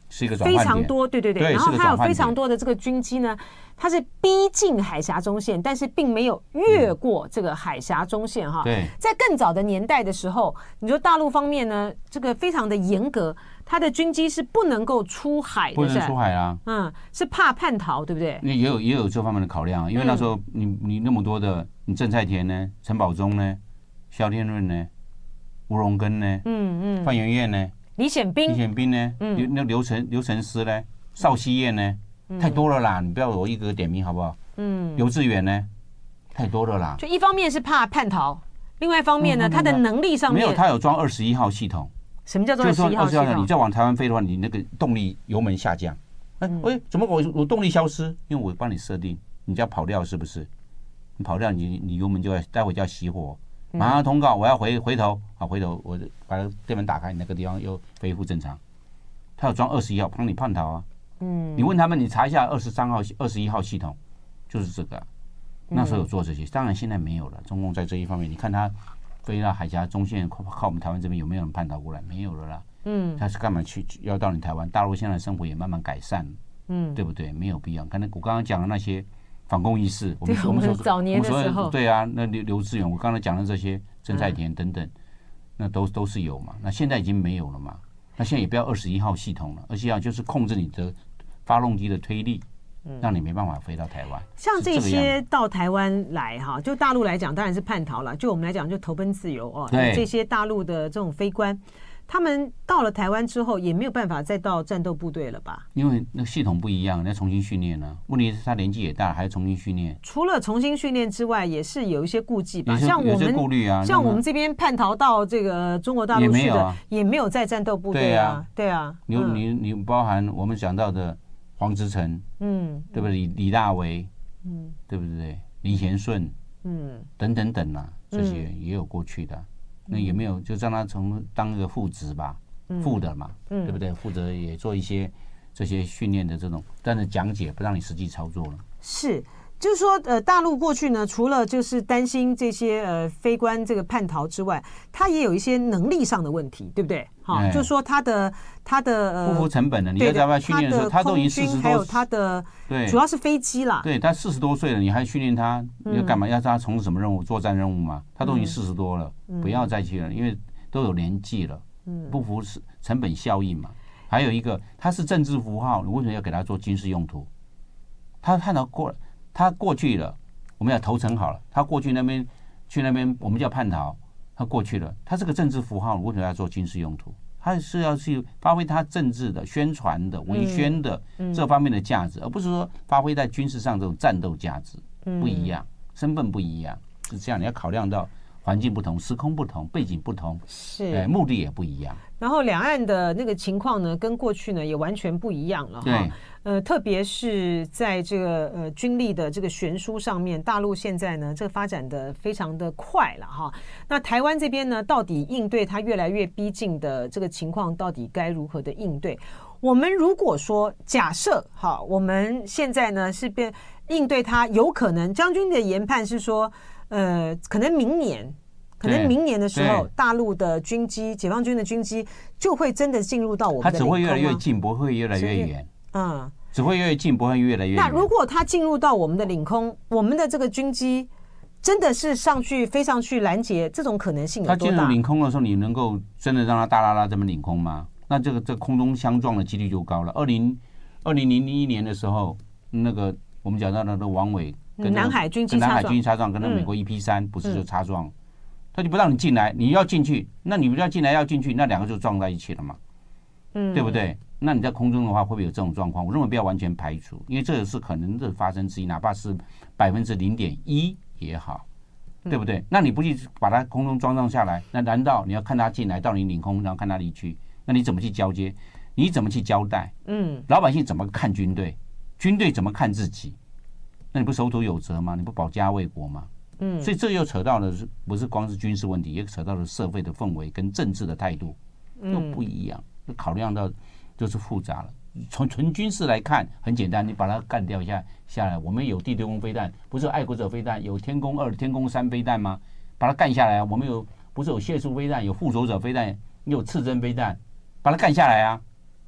[SPEAKER 2] 是一个转换点，
[SPEAKER 1] 非常多，对对对，
[SPEAKER 2] 对
[SPEAKER 1] 然后还有非常多的这个军机呢，它是逼近海峡中线，但是并没有越过这个海峡中线哈。
[SPEAKER 2] 对，
[SPEAKER 1] 在更早的年代的时候，你说大陆方面呢，这个非常的严格，它的军机是不能够出海的，
[SPEAKER 2] 不能出海啊，
[SPEAKER 1] 嗯，是怕叛逃，对不对？
[SPEAKER 2] 也有也有这方面的考量，因为那时候你你那么多的，你郑菜田呢，陈宝忠呢，萧天润呢，吴荣根呢，嗯嗯，范媛媛呢。
[SPEAKER 1] 李显斌，
[SPEAKER 2] 李显斌呢？嗯，那刘成刘成师呢？邵熙燕呢？太多了啦！你不要我一个个点名好不好？嗯，刘志远呢？太多了啦！
[SPEAKER 1] 就一方面是怕叛逃，另外一方面呢，他的能力上面
[SPEAKER 2] 没有，他有装二十一号系统。
[SPEAKER 1] 什么叫做二十一号系统？
[SPEAKER 2] 你再往台湾飞的话，你那个动力油门下降。哎，喂，怎么我我动力消失？因为我帮你设定，你就要跑掉是不是？你跑掉，你你油门就要待会就要熄火。马上通告，我要回回头啊，回头我把电门打开，你那个地方又恢复正常。他有装二十一号，帮你叛逃啊。嗯，你问他们，你查一下二十三号、二十一号系统，就是这个、啊。那时候有做这些，当然现在没有了。中共在这一方面，你看他飞到海峡中线靠靠我们台湾这边有没有人叛逃过来？没有了啦。嗯，他是干嘛去要到你台湾？大陆现在的生活也慢慢改善，嗯，对不对？没有必要。刚才我刚刚讲的那些。反共意识，
[SPEAKER 1] 我们我们早年的时候，
[SPEAKER 2] 对啊，那刘刘志远，我刚才讲的这些郑菜田等等，那都都是有嘛。那现在已经没有了嘛。那现在也不要二十一号系统了，二十一号就是控制你的发动机的推力，让你没办法飞到台湾。
[SPEAKER 1] 像这些到台湾来哈，就大陆来讲，当然是叛逃了；就我们来讲，就投奔自由哦。这些大陆的这种飞官。他们到了台湾之后，也没有办法再到战斗部队了吧？
[SPEAKER 2] 因为那系统不一样，要重新训练呢。问题是他年纪也大，还要重新训练。
[SPEAKER 1] 除了重新训练之外，也是有一些顾忌吧。像
[SPEAKER 2] 我们顾虑啊，
[SPEAKER 1] 像我们这边叛逃到这个中国大陆去的，也没有在战斗部队啊。对啊，
[SPEAKER 2] 你你你包含我们讲到的黄之诚，嗯，对不对？李李大为，嗯，对不对？林贤顺，嗯，等等等啊，这些也有过去的。那也没有，就让他从当一个副职吧，副的嘛，嗯、对不对？负责也做一些这些训练的这种，但是讲解不让你实际操作了。
[SPEAKER 1] 是，就是说，呃，大陆过去呢，除了就是担心这些呃飞官这个叛逃之外，他也有一些能力上的问题，对不对？好、哎，就是说他的他的呃
[SPEAKER 2] 不符成本的，你在台湾训练的时候，他都已经四十多，
[SPEAKER 1] 还有他的对，主要是飞机啦。
[SPEAKER 2] 对，他四十多岁了，你还训练他，你要干嘛？要让他从事什么任务？作战任务吗？他都已经四十多了，嗯、不要再去了，因为都有年纪了，不符成本效益嘛。还有一个，他是政治符号，你为什么要给他做军事用途？他看到过，他过去了，我们要投诚好了，他过去那边去那边，我们叫叛逃，他过去了，他是个政治符号，为什么要做军事用途？他是要去发挥他政治的、宣传的、文宣的这方面的价值，而不是说发挥在军事上这种战斗价值，不一样，身份不一样，是这样，你要考量到环境不同、时空不同、背景不同，
[SPEAKER 1] 是，
[SPEAKER 2] 哎，目的也不一样。
[SPEAKER 1] 然后两岸的那个情况呢，跟过去呢也完全不一样了哈。呃，特别是在这个呃军力的这个悬殊上面，大陆现在呢这个发展的非常的快了哈。那台湾这边呢，到底应对它越来越逼近的这个情况，到底该如何的应对？我们如果说假设哈，我们现在呢是变应对它，有可能将军的研判是说，呃，可能明年。可能明年的时候，大陆的军机、解放军的军机就会真的进入到我们的领空吗？
[SPEAKER 2] 它只会越来越近，不会越来越远。嗯，只会越来越近，不会越来越远。
[SPEAKER 1] 那如果它进入到我们的领空，我们的这个军机真的是上去飞上去拦截，这种可能性有多大？
[SPEAKER 2] 它进入领空的时候，你能够真的让它大拉拉这么领空吗？那这个这空中相撞的几率就高了。二零二零零一年的时候，那个我们讲到那个王伟跟
[SPEAKER 1] 南海军机
[SPEAKER 2] 跟南海军机擦撞，跟那美国 E P 三不是就擦撞？嗯他就不让你进来，你要进去，那你不要进来要进去，那两个就撞在一起了嘛，嗯，对不对？那你在空中的话，会不会有这种状况？我认为不要完全排除，因为这也是可能的发生之一，哪怕是百分之零点一也好，对不对？那你不去把它空中装上下来，那难道你要看他进来到你领空，然后看他离去？那你怎么去交接？你怎么去交代？嗯，老百姓怎么看军队？军队怎么看自己？那你不守土有责吗？你不保家卫国吗？嗯，所以这又扯到的是不是光是军事问题，也扯到了社会的氛围跟政治的态度都不一样，就考量到就是复杂了。从纯军事来看，很简单，你把它干掉一下下来，我们有地对空飞弹，不是有爱国者飞弹，有天宫二、天宫三飞弹吗？把它干下来，我们有不是有械速飞弹，有附着者飞弹，有刺针飞弹，把它干下来啊！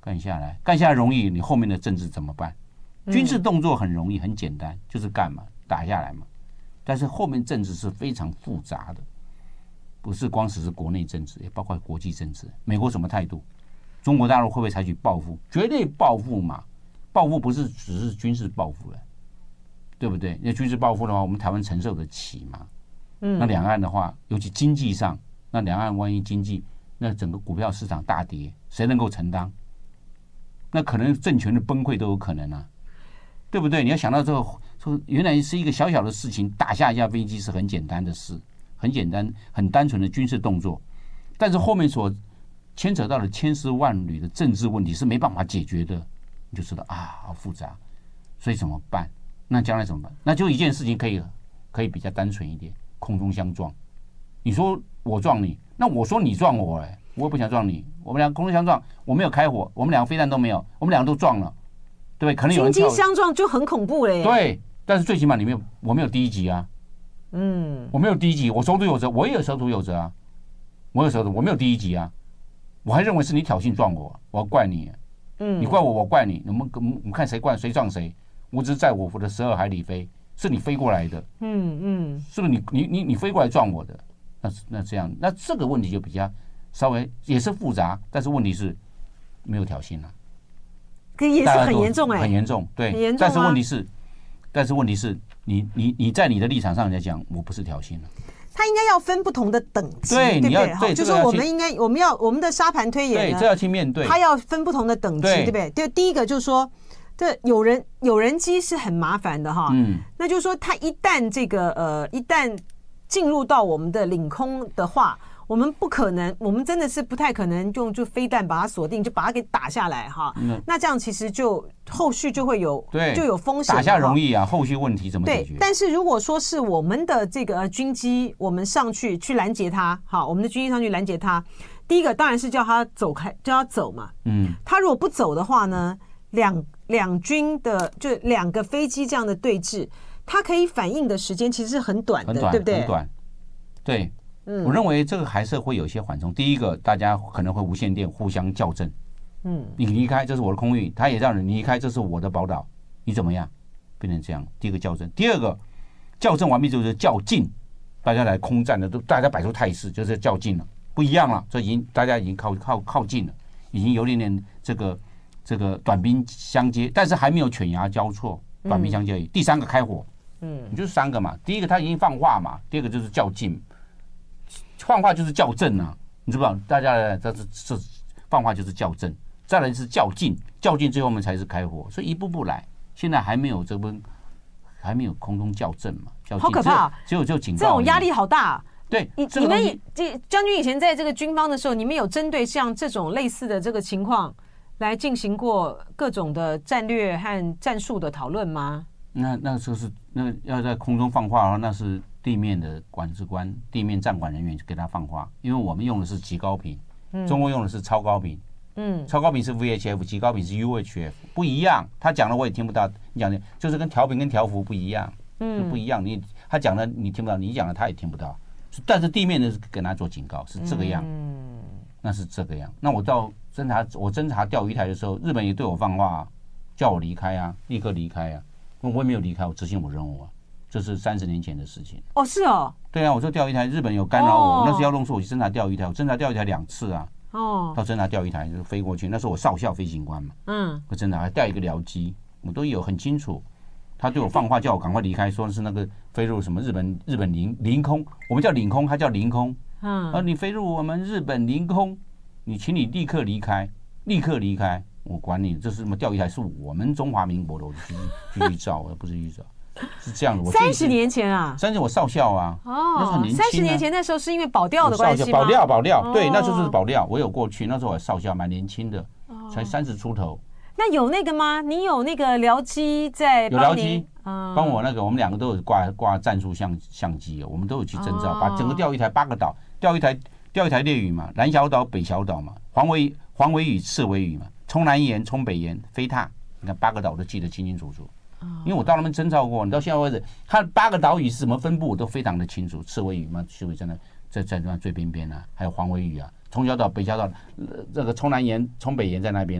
[SPEAKER 2] 干下来，干下来容易，你后面的政治怎么办？军事动作很容易，很简单，就是干嘛，打下来嘛。但是后面政治是非常复杂的，不是光只是国内政治，也包括国际政治。美国什么态度？中国大陆会不会采取报复？绝对报复嘛！报复不是只是军事报复了，对不对？那军事报复的话，我们台湾承受得起吗？嗯，那两岸的话，尤其经济上，那两岸万一经济，那整个股票市场大跌，谁能够承担？那可能政权的崩溃都有可能啊，对不对？你要想到这个，说原来是一个小小的事情，打下一架飞机是很简单的事，很简单、很单纯的军事动作，但是后面所牵扯到的千丝万缕的政治问题是没办法解决的，你就知道啊，好复杂。所以怎么办？那将来怎么办？那就一件事情可以可以比较单纯一点，空中相撞。你说我撞你，那我说你撞我，哎，我也不想撞你。我们俩空中相撞，我没有开火，我们两个飞弹都没有，我们两个都撞了，对不对？可能有人
[SPEAKER 1] 经济相撞就很恐怖嘞。
[SPEAKER 2] 对，但是最起码你没有，我没有第一集啊。嗯，我没有第一集，我守土有责，我也有守土有责啊。我有守土，我没有第一集啊。我还认为是你挑衅撞我，我要怪你。嗯，你怪我，我怪你。我们我们看谁怪谁撞谁。我只是在我的十二海里飞，是你飞过来的。嗯嗯，是不是你你你你飞过来撞我的？那那这样，那这个问题就比较稍微也是复杂，但是问题是没有挑衅啊。
[SPEAKER 1] 可也是很严重哎、欸，
[SPEAKER 2] 很严重，对。
[SPEAKER 1] 很严重、啊。
[SPEAKER 2] 但是问题是，但是问题是你你你在你的立场上来讲，我不是挑衅了。
[SPEAKER 1] 它应该要分不同的等级，
[SPEAKER 2] 对，
[SPEAKER 1] 对不对？
[SPEAKER 2] 对，
[SPEAKER 1] 就是我们应该，我们要我们的沙盘推演呢，
[SPEAKER 2] 对，这要去面对。
[SPEAKER 1] 它要分不同的等级，对不对？就第一个就是说，这有人有人机是很麻烦的哈，嗯，那就是说，它一旦这个呃，一旦进入到我们的领空的话，我们不可能，我们真的是不太可能用就飞弹把它锁定，就把它给打下来哈。嗯、那这样其实就后续就会有
[SPEAKER 2] 对
[SPEAKER 1] 就有风险。
[SPEAKER 2] 打下容易啊，后续问题怎么解决？
[SPEAKER 1] 对，但是如果说是我们的这个军机，我们上去去拦截它，好，我们的军机上去拦截它，第一个当然是叫它走开，叫它走嘛。嗯，它如果不走的话呢，两两军的就两个飞机这样的对峙，它可以反应的时间其实是很短的，
[SPEAKER 2] 很短
[SPEAKER 1] 对不对？
[SPEAKER 2] 很短，对。嗯、我认为这个还是会有一些缓冲。第一个，大家可能会无线电互相校正。嗯，你离开，这是我的空域，他也让你离开，这是我的宝岛，你怎么样？变成这样。第一个校正，第二个校正完毕就是较劲，大家来空战的都大家摆出态势，就是较劲了，不一样了，这已经大家已经靠靠靠近了，已经有点点这个这个短兵相接，但是还没有犬牙交错，短兵相接而已。嗯、第三个开火，嗯，你就是三个嘛。第一个他已经放话嘛，第二个就是较劲。放话就是校正啊，你知不知道？大家这是这放话就是校正，再来是较劲，较劲最后我们才是开火，所以一步步来。现在还没有这边还没有空中校正嘛？校
[SPEAKER 1] 好可怕！
[SPEAKER 2] 只有就警告，
[SPEAKER 1] 这种压力好大。
[SPEAKER 2] 对，
[SPEAKER 1] 你你们这将军以前在这个军方的时候，你们有针对像这种类似的这个情况来进行过各种的战略和战术的讨论吗？
[SPEAKER 2] 那那时候是那要在空中放话的话，那是地面的管制官、地面站管人员给他放话，因为我们用的是极高频，嗯、中国用的是超高频，嗯，超高频是 V H F， 极高频是 U H F， 不一样。他讲的我也听不到，你讲的就是跟调频跟调幅不一样，嗯，不一样。你他讲的你听不到，你讲的他也听不到。但是地面的是跟他做警告，是这个样，嗯，那是这个样。那我到侦察，我侦察钓鱼台的时候，日本也对我放话、啊，叫我离开啊，立刻离开啊。我也没有离开，我执行我任务啊，这是三十年前的事情。
[SPEAKER 1] 哦，是哦。
[SPEAKER 2] 对啊，我说钓鱼台，日本有干扰我，哦、那是要弄出我去侦察钓鱼台，我侦察钓鱼台两次啊。哦。到侦察钓鱼台就飞过去，那是我少校飞行官嘛。嗯。我侦察还带一个僚机，我都有很清楚。他对我放话，叫我赶快离开，说的是那个飞入什么日本日本领领空，我们叫领空，他叫领空。嗯。啊，你飞入我们日本领空，你请你立刻离开，立刻离开。我管你，这是什么钓鱼台？是我们中华民国的，我继续继续照，而不是继续照，是这样的。我
[SPEAKER 1] 三十年前啊，
[SPEAKER 2] 三十我少校啊，哦，那时候很年轻、啊。
[SPEAKER 1] 三十年前那时候是因为保钓的关系吗？
[SPEAKER 2] 保钓保钓，哦、对，那时候是保钓。我有过去，那时候我少校，蛮年轻的，哦、才三十出头。
[SPEAKER 1] 那有那个吗？你有那个僚机在帮你？有僚机，
[SPEAKER 2] 帮、嗯、我那个，我们两个都有挂挂战术相相机，我们都有去征召，哦、把整个钓鱼台八个岛，钓鱼台钓鱼台列屿嘛，南小岛、北小岛嘛，黄尾黄尾屿、赤尾屿嘛。冲南沿、冲北沿、飞踏，你看八个岛我都记得清清楚楚，因为我到那边征召过。你到现在为止，它八个岛屿是怎么分布，我都非常的清楚。赤尾屿嘛，赤尾在那，在在那最边边啊，还有黄尾屿啊，冲小岛、北小岛，这个冲南沿、冲北沿在那边呢、啊，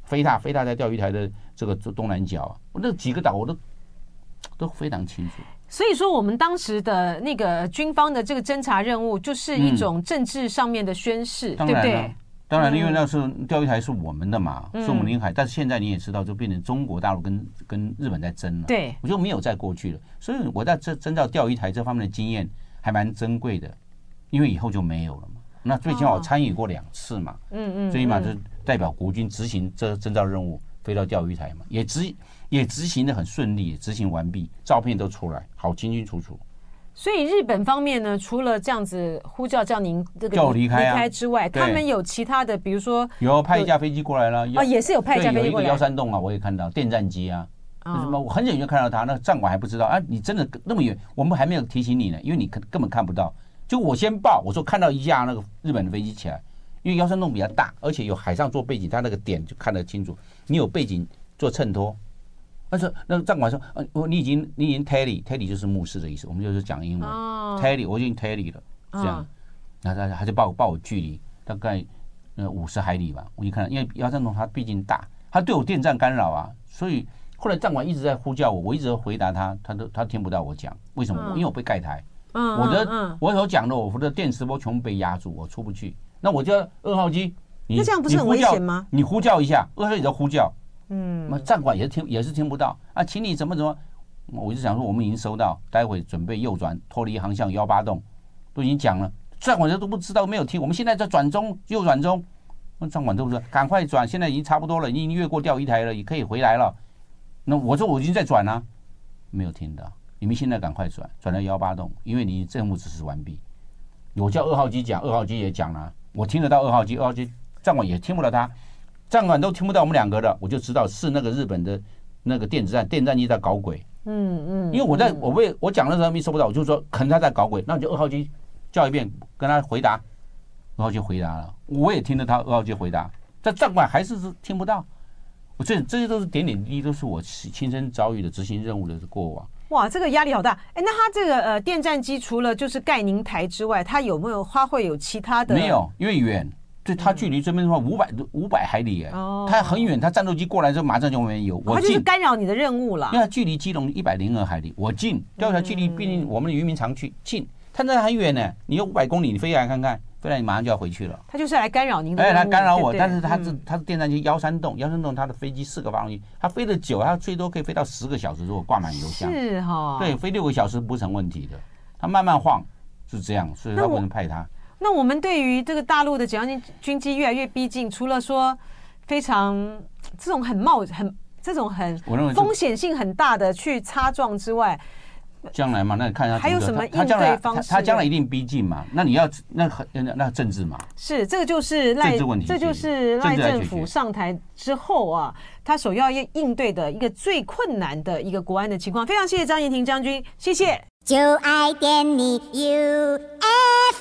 [SPEAKER 2] 飞踏飞踏在钓鱼台的这个东南角，那几个岛我都都非常清楚。
[SPEAKER 1] 所以说，我们当时的那个军方的这个侦察任务，就是一种政治上面的宣示，
[SPEAKER 2] 嗯、
[SPEAKER 1] 对不对？
[SPEAKER 2] 当然，因为那时候钓鱼台是我们的嘛，嗯、是我们领海，但是现在你也知道，就变成中国大陆跟跟日本在争了。
[SPEAKER 1] 对，
[SPEAKER 2] 我就没有再过去了。所以我在这征到钓鱼台这方面的经验还蛮珍贵的，因为以后就没有了嘛。那最起码我参与过两次嘛，嗯嗯，最起码就代表国军执行这征召任务，飞到钓鱼台嘛，也执也执行的很顺利，执行完毕，照片都出来，好清清楚楚。
[SPEAKER 1] 所以日本方面呢，除了这样子呼叫叫您这个
[SPEAKER 2] 叫我离开、啊、
[SPEAKER 1] 离开之外，他们有其他的，比如说
[SPEAKER 2] 有派一架飞机过来了，
[SPEAKER 1] 哦，也是有派一架飞机过来，
[SPEAKER 2] 有一个幺三洞啊，我也看到电战机啊，为什么我很远就看到他，那战管还不知道啊？你真的那么远，我们还没有提醒你呢，因为你根本看不到。就我先报，我说看到一架那个日本的飞机起来，因为幺三洞比较大，而且有海上做背景，它那个点就看得清楚。你有背景做衬托。但是那个战管说，呃，你已经你已经 tally tally 就是目视的意思，我们就是讲英文、哦、tally 我已经 tally 了，这样，然后他他就报报我距离大概呃五十海里吧，我一看，因为幺三洞它毕竟大，它对我电站干扰啊，所以后来战管一直在呼叫我，我一直回答他，他都他听不到我讲，为什么？嗯、因为我被盖台，嗯、我的、嗯、我所讲的我的电磁波全部被压住，我出不去，那我就二号机，你
[SPEAKER 1] 那这样不是很危险吗？
[SPEAKER 2] 你呼叫一下，二号机在呼叫。嗯，那战管也是听也是听不到啊，请你怎么怎么，我就想说我们已经收到，待会准备右转脱离航向幺八洞，都已经讲了，战管都不知道没有听，我们现在在转中右转中，那战管都不知道，赶快转，现在已经差不多了，已经越过钓鱼台了，也可以回来了。那我说我已经在转了、啊，没有听到，你们现在赶快转，转到幺八洞，因为你任务指示完毕。我叫二号机讲，二号机也讲了，我听得到二号机，二号机战管也听不到他。战管都听不到我们两个的，我就知道是那个日本的那个电子战电战机在搞鬼。嗯嗯，因为我在我被我讲的时候没收不到，我就说可能他在搞鬼，那你就二号机叫一遍，跟他回答，二号机回答了，我也听得他二号机回答，但战管还是听不到。我这这些都是点点滴滴，都是我亲身遭遇的执行任务的过往。
[SPEAKER 1] 哇，这个压力好大！哎，那他这个呃电战机除了就是盖宁台之外，他有没有它会有其他的？
[SPEAKER 2] 没有，因为远。对，它距离这边的话五百五百海里，哦，它很远，它战斗机过来之后马上就没有。我
[SPEAKER 1] 它就是干扰你的任务了。
[SPEAKER 2] 因为它距离基隆一百零二海里，我近，钓鱼台距离毕竟我们的渔民常去近，它那很远呢，你有五百公里，你飞来看看，飞来你马上就要回去了。
[SPEAKER 1] 它就是来干扰您的任务。
[SPEAKER 2] 哎，它干扰我，
[SPEAKER 1] 对对，
[SPEAKER 2] 但是它是、嗯、它是电战机幺三洞，幺三洞它的飞机四个发动机，它飞得久，它最多可以飞到十个小时，如果挂满油箱。
[SPEAKER 1] 是哈、哦。
[SPEAKER 2] 对，飞六个小时不成问题的，它慢慢晃是这样，所以它不能派它。
[SPEAKER 1] 那我们对于这个大陆的解放军军机越来越逼近，除了说非常这种很冒很这种很风险性很大的去擦撞之外，
[SPEAKER 2] 将来嘛，那你看他
[SPEAKER 1] 还有什么应对方式？
[SPEAKER 2] 他将来一定逼近嘛，那你要那那那政治嘛，
[SPEAKER 1] 是这个就是赖政治问题，这就是赖政府上台之后啊，他首要要应对的一个最困难的一个国安的情况。非常谢谢张妍婷将军，谢谢。就爱点你 U F